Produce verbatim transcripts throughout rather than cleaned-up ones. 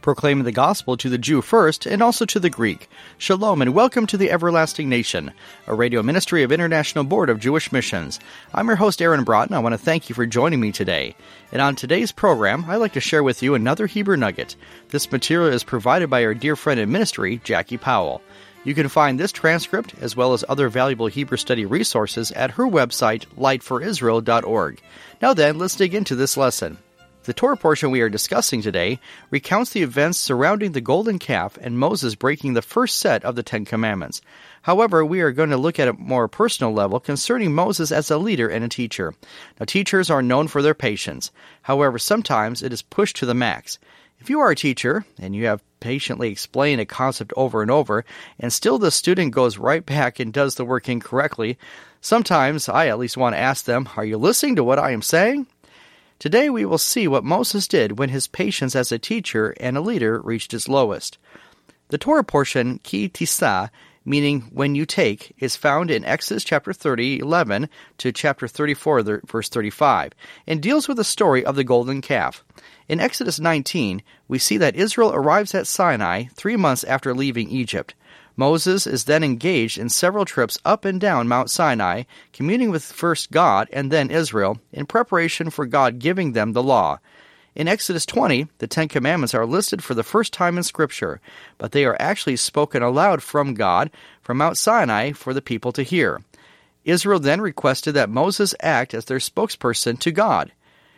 proclaiming the gospel to the Jew first and also to the Greek. Shalom and welcome to the Everlasting Nation, a radio ministry of International Board of Jewish Missions. I'm your host, Aaron Broughton. I want to thank you for joining me today. And on today's program, I'd like to share with you another Hebrew nugget. This material is provided by our dear friend in ministry, Jackie Powell. You can find this transcript, as well as other valuable Hebrew study resources, at her website, light for israel dot org. Now then, let's dig into this lesson. The Torah portion we are discussing today recounts the events surrounding the golden calf and Moses breaking the first set of the Ten Commandments. However, we are going to look at a more personal level concerning Moses as a leader and a teacher. Now, teachers are known for their patience. However, sometimes it is pushed to the max. If you are a teacher and you have patiently explained a concept over and over, and still the student goes right back and does the work incorrectly, sometimes I at least want to ask them, are you listening to what I am saying? Today we will see what Moses did when his patience as a teacher and a leader reached its lowest. The Torah portion, ki tisa, meaning when you take, is found in Exodus chapter thirty, eleven to chapter thirty-four, verse thirty-five, and deals with the story of the golden calf. In Exodus nineteen, we see that Israel arrives at Sinai three months after leaving Egypt. Moses is then engaged in several trips up and down Mount Sinai, communing with first God and then Israel, in preparation for God giving them the law. In Exodus twenty, the Ten Commandments are listed for the first time in Scripture, but they are actually spoken aloud from God from Mount Sinai for the people to hear. Israel then requested that Moses act as their spokesperson to God.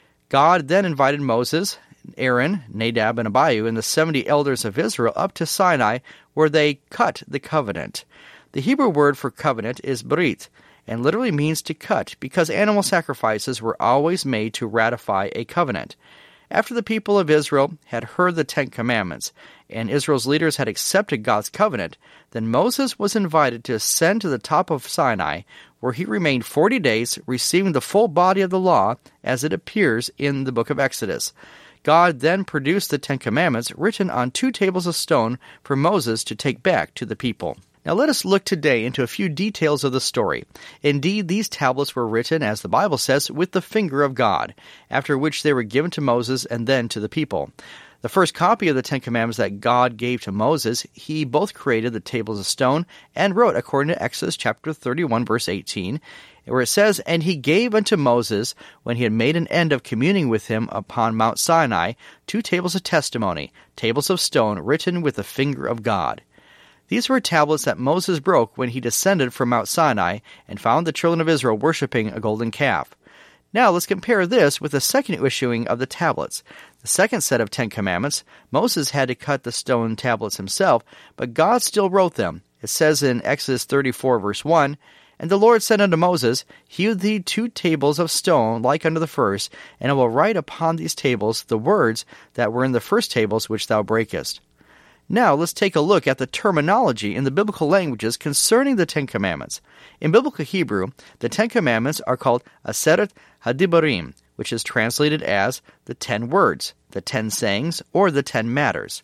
God then invited Moses, Aaron, Nadab, and Abihu, and the seventy elders of Israel up to Sinai, where they cut the covenant. The Hebrew word for covenant is brit, and literally means to cut, because animal sacrifices were always made to ratify a covenant. After the people of Israel had heard the Ten Commandments, and Israel's leaders had accepted God's covenant, then Moses was invited to ascend to the top of Sinai, where he remained forty days, receiving the full body of the law as it appears in the book of Exodus. God then produced the Ten Commandments written on two tables of stone for Moses to take back to the people. Now let us look today into a few details of the story. Indeed, these tablets were written, as the Bible says, with the finger of God, after which they were given to Moses and then to the people. The first copy of the Ten Commandments that God gave to Moses, he both created the tables of stone and wrote, according to Exodus chapter thirty-one, verse eighteen, where it says, "And he gave unto Moses, when he had made an end of communing with him upon Mount Sinai, two tables of testimony, tables of stone, written with the finger of God." These were tablets that Moses broke when he descended from Mount Sinai and found the children of Israel worshiping a golden calf. Now let's compare this with the second issuing of the tablets. The second set of Ten Commandments, Moses had to cut the stone tablets himself, but God still wrote them. It says in Exodus thirty-four, verse one, "And the Lord said unto Moses, Hew thee two tables of stone like unto the first, and I will write upon these tables the words that were in the first tables which thou breakest." Now let's take a look at the terminology in the biblical languages concerning the Ten Commandments. In biblical Hebrew, the Ten Commandments are called Aseret HaDibarim, which is translated as the Ten Words, the Ten Sayings, or the Ten Matters.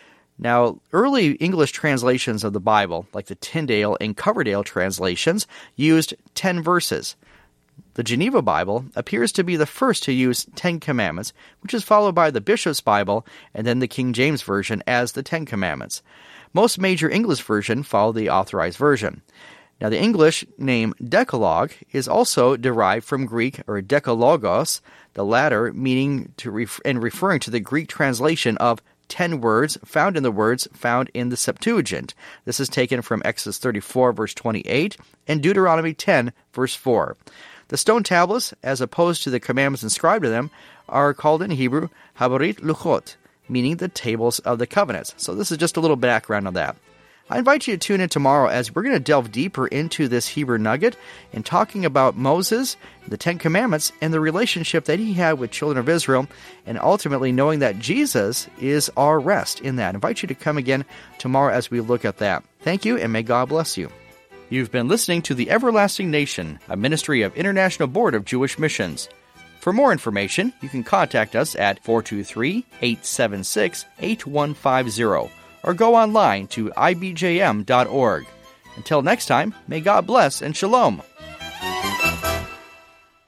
Now, early English translations of the Bible, like the Tyndale and Coverdale translations, used ten verses. The Geneva Bible appears to be the first to use Ten Commandments, which is followed by the Bishop's Bible and then the King James Version as the Ten Commandments. Most major English versions follow the Authorized Version. Now, the English name Decalogue is also derived from Greek, or Dekalogos, the latter meaning to ref- and referring to the Greek translation of ten words found in the words found in the Septuagint. This is taken from Exodus thirty-four, verse twenty-eight, and Deuteronomy ten, verse four. The stone tablets, as opposed to the commandments inscribed in them, are called in Hebrew Habarit Luchot, meaning the tables of the covenants. So this is just a little background on that. I invite you to tune in tomorrow as we're going to delve deeper into this Hebrew nugget and talking about Moses, the Ten Commandments, and the relationship that he had with children of Israel, and ultimately knowing that Jesus is our rest in that. I invite you to come again tomorrow as we look at that. Thank you, and may God bless you. You've been listening to The Everlasting Nation, a ministry of International Board of Jewish Missions. For more information, you can contact us at four two three, eight seven six, eight one five zero or go online to I B J M dot org. Until next time, may God bless and shalom.